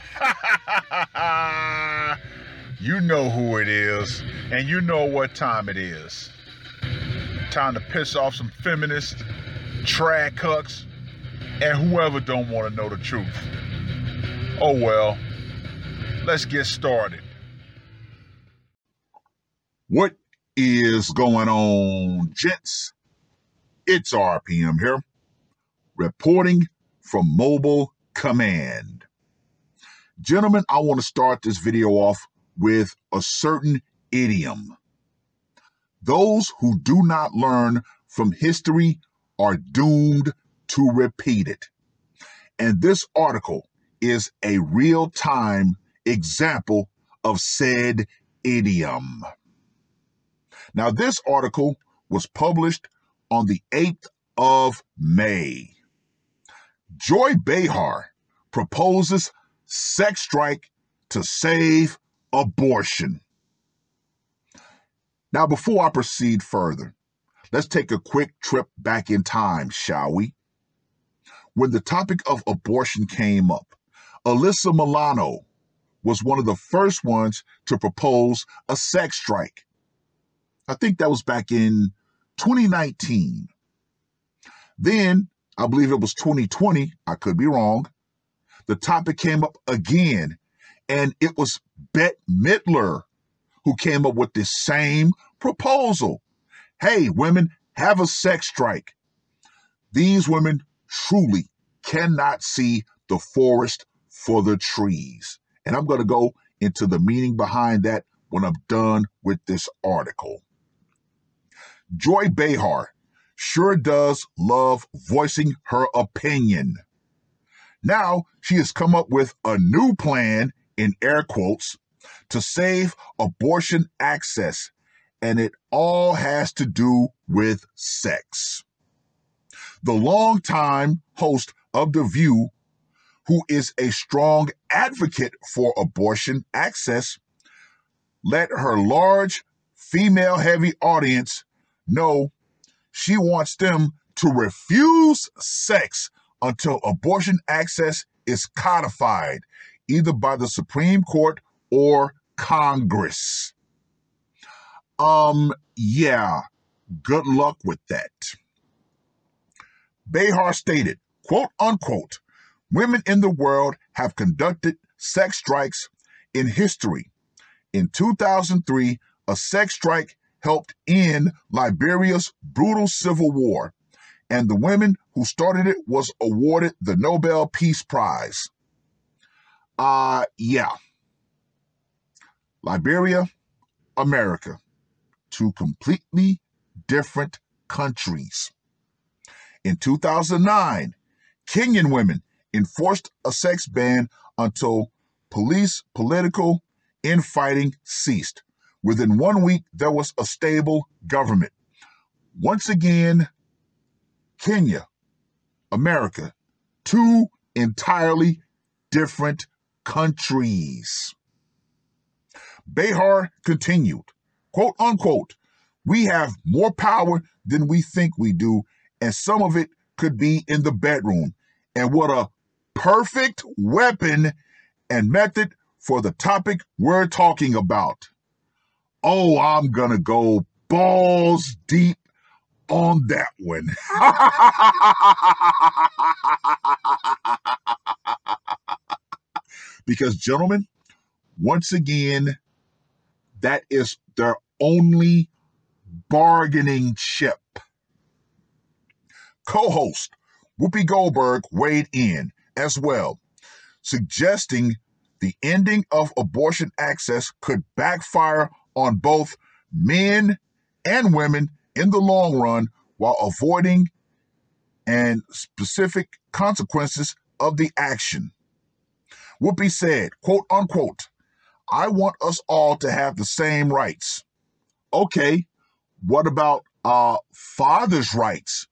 You know who it is, and you know what time it is. Time to piss off some feminists, trad cucks, and whoever don't want to know the truth. Oh well, let's get started. What is going on, gents? It's RPM here, reporting from Mobile Command. Gentlemen, I want to start this video off with a certain idiom. Those who do not learn from history are doomed to repeat it. And this article is a real-time example of said idiom. Now, this article was published on the 8th of May. Joy Behar proposes sex strike to save abortion. Now, before I proceed further, let's take a quick trip back in time, shall we? When the topic of abortion came up, Alyssa Milano was one of the first ones to propose a sex strike. I think that was back in 2019. Then, I believe it was 2020, I could be wrong, the topic came up again, and it was Bette Midler who came up with this same proposal. Hey, women, have a sex strike. These women truly cannot see the forest for the trees. And I'm going to go into the meaning behind that when I'm done with this article. Joy Behar sure does love voicing her opinion. Now she has come up with a new plan, in air quotes, to save abortion access, and it all has to do with sex. The longtime host of The View, who is a strong advocate for abortion access, let her large female-heavy audience know she wants them to refuse sex until abortion access is codified, either by the Supreme Court or Congress. Yeah, good luck with that. Behar stated, quote unquote, women in the world have conducted sex strikes in history. In 2003, a sex strike helped end Liberia's brutal civil war, and the women who started it was awarded the Nobel Peace Prize. Yeah. Liberia, America, two completely different countries. In 2009, Kenyan women enforced a sex ban until political infighting ceased. Within 1 week, there was a stable government. Once again, Kenya, America, two entirely different countries. Behar continued, quote unquote, we have more power than we think we do, and some of it could be in the bedroom. And what a perfect weapon and method for the topic we're talking about. Oh, I'm gonna go balls deep on that one. Because, gentlemen, once again, that is their only bargaining chip. Co-host Whoopi Goldberg weighed in as well, suggesting the ending of abortion access could backfire on both men and women in the long run while avoiding and specific consequences of the action. Whoopi said, quote unquote, I want us all to have the same rights. Okay, what about fathers' rights?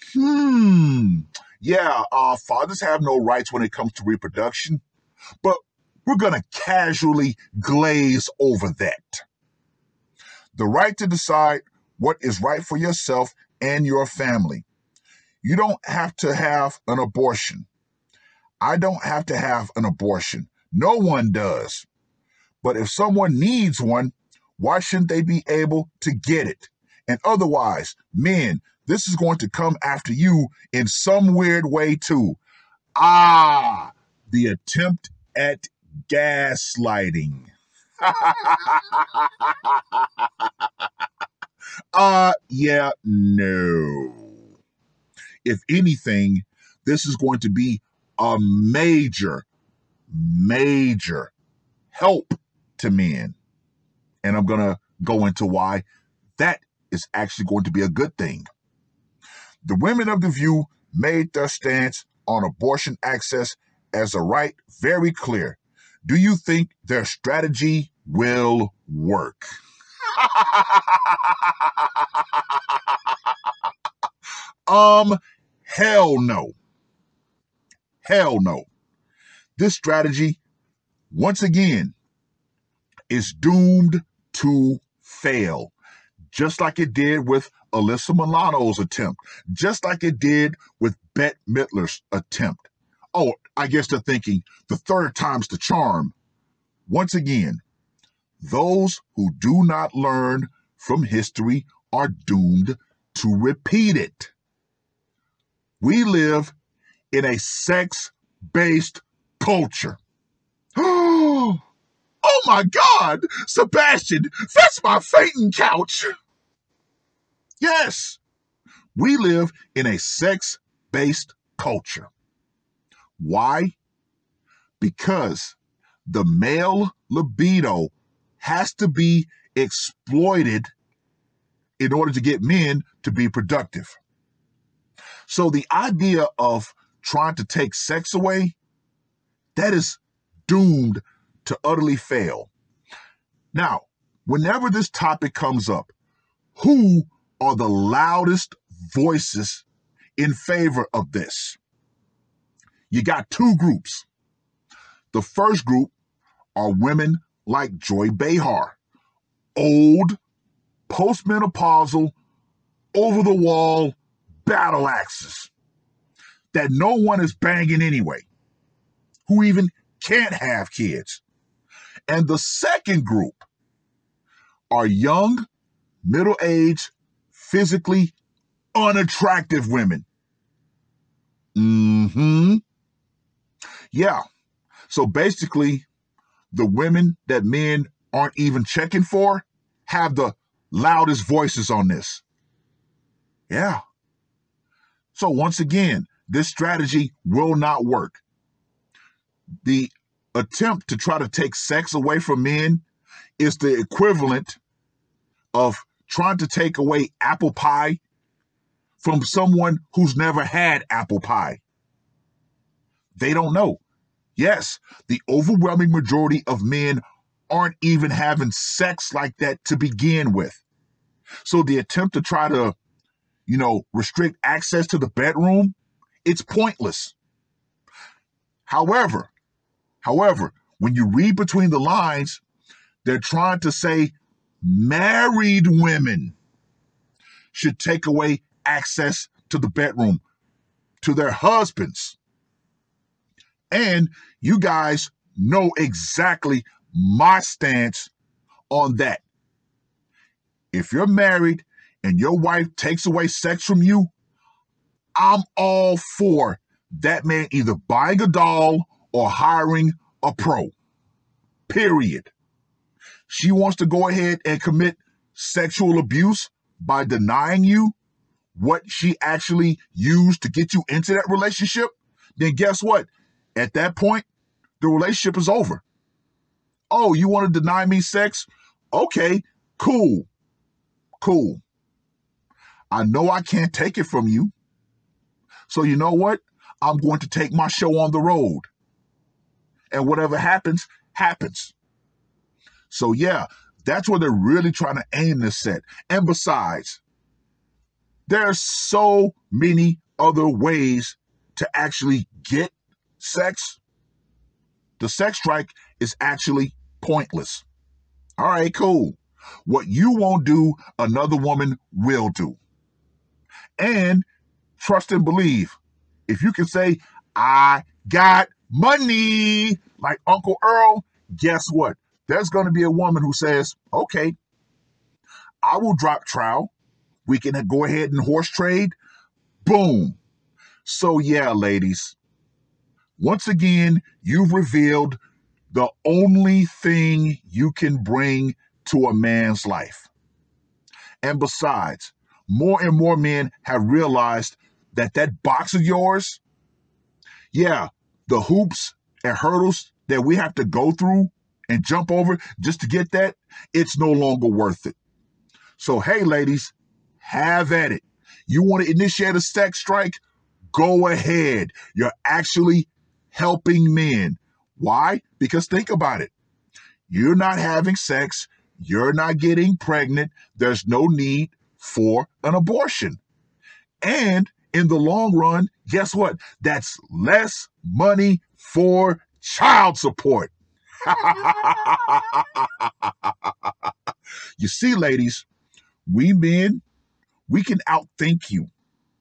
Yeah, fathers have no rights when it comes to reproduction, but we're going to casually glaze over that. The right to decide what is right for yourself and your family. You don't have to have an abortion. I don't have to have an abortion. No one does. But if someone needs one, why shouldn't they be able to get it? And otherwise, men, this is going to come after you in some weird way too. Ah, the attempt at gaslighting. Yeah, no. If anything, this is going to be a major, major help to men. And I'm going to go into why that is actually going to be a good thing. The women of The View made their stance on abortion access as a right very clear. Do you think their strategy will work? Hell no. Hell no. This strategy, once again, is doomed to fail, just like it did with Alyssa Milano's attempt, just like it did with Bette Midler's attempt. Oh, I guess they're thinking the third time's the charm. Once again, those who do not learn from history are doomed to repeat it. We live in a sex-based culture. Oh my God, Sebastian, that's my fainting couch. Yes, we live in a sex-based culture. Why? Because the male libido has to be exploited in order to get men to be productive. So the idea of trying to take sex away, that is doomed to utterly fail. Now, whenever this topic comes up, who are the loudest voices in favor of this? You got two groups. The first group are women like Joy Behar, old, postmenopausal, over-the-wall battle axes that no one is banging anyway, who even can't have kids. And the second group are young, middle-aged, physically unattractive women. Yeah. So basically, the women that men aren't even checking for have the loudest voices on this. Yeah. So once again, this strategy will not work. The attempt to try to take sex away from men is the equivalent of trying to take away apple pie from someone who's never had apple pie. They don't know. Yes, the overwhelming majority of men aren't even having sex like that to begin with. So the attempt to try to, restrict access to the bedroom, it's pointless. However, when you read between the lines, they're trying to say married women should take away access to the bedroom to their husbands. And you guys know exactly my stance on that. If you're married and your wife takes away sex from you, I'm all for that man either buying a doll or hiring a pro. Period. She wants to go ahead and commit sexual abuse by denying you what she actually used to get you into that relationship, then guess what? At that point, the relationship is over. Oh, you want to deny me sex? Okay, cool. I know I can't take it from you. So you know what? I'm going to take my show on the road. And whatever happens, happens. So yeah, that's where they're really trying to aim this at. And besides, there's so many other ways to actually get sex. The sex strike is actually pointless. All right, cool. What you won't do, another woman will do. And trust and believe. If you can say, I got money, like Uncle Earl, guess what? There's going to be a woman who says, okay, I will drop trowel. We can go ahead and horse trade. Boom. So, yeah, ladies, once again, you've revealed the only thing you can bring to a man's life. And besides, more and more men have realized that that box of yours, yeah, the hoops and hurdles that we have to go through and jump over just to get that, it's no longer worth it. So, hey, ladies, have at it. You want to initiate a sex strike? Go ahead. You're actually helping men. Why? Because think about it. You're not having sex. You're not getting pregnant. There's no need for an abortion. And in the long run, guess what? That's less money for child support. You see, ladies, we men, we can outthink you.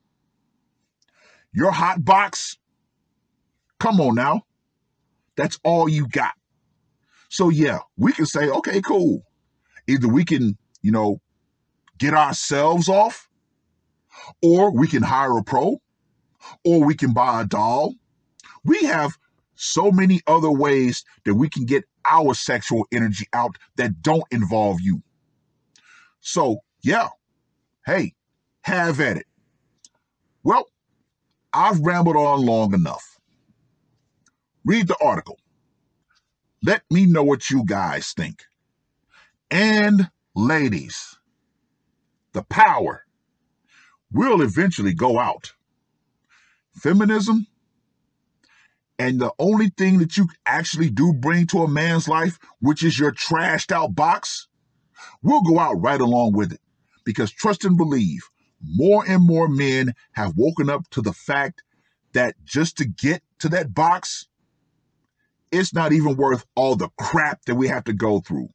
Your hot box, come on now. That's all you got. So yeah, we can say, okay, cool. Either we can, get ourselves off, or we can hire a pro, or we can buy a doll. We have so many other ways that we can get our sexual energy out that don't involve you. So yeah, hey, have at it. Well, I've rambled on long enough. Read the article. Let me know what you guys think. And ladies, the power will eventually go out. Feminism, and the only thing that you actually do bring to a man's life, which is your trashed out box, will go out right along with it. Because trust and believe, more and more men have woken up to the fact that just to get to that box, it's not even worth all the crap that we have to go through.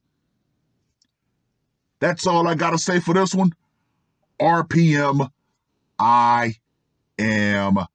That's all I got to say for this one. RPM, I am